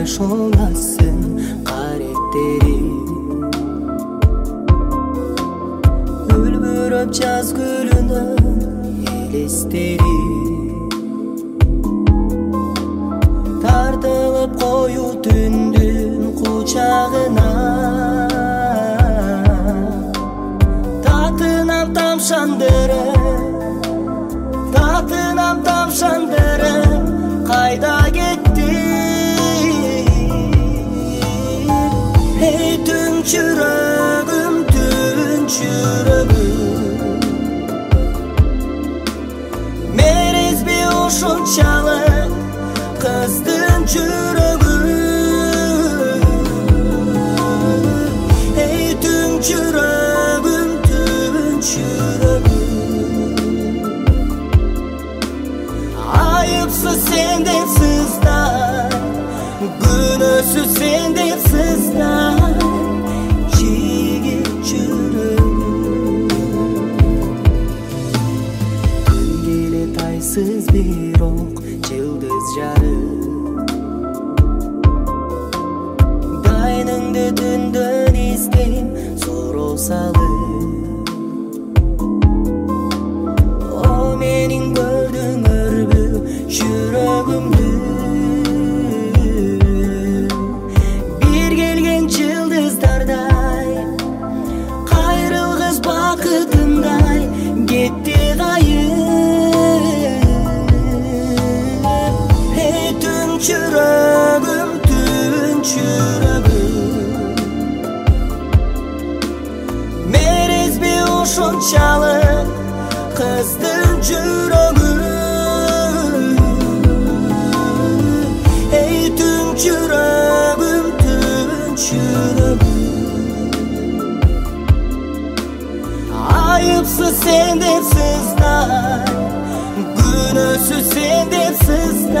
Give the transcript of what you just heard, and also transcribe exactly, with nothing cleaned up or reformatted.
жаш оңасын каректери. Үлбүрөп жаз гүлүнүн элестери, тартылып коюу түндүн кучагына. Татынам тамшандырып, татынам тамшандырып, кайда кетти? Эй түн чүрөгүм, түн чүрөгүм, мерезби ушунчалык кыздын жүрөгү. Эй түн чүрөгүм, түн чүрөгүм, айыпсыз сен деп сыздай, күнөөсүз сен деп сыздай, жигит жүрөгүм. Күн келет айсыз бирок жылдыз жарып, дайныңды түндөн издейм сороо салып. О менин көрдүң өрбү жүрөгүмдү, бир келген жылдыздардай, кайрылгыс бакытымдай кетти кайып. Эй түн чүрөгүм, түн чүрөгүм, мерезби ушунчалык кыздын жүрөгү. Эй түн чүрөгүм, түн чүрөгүм, айыпсыз сен деп сыздай, күнөөсүз сен деп сыздай.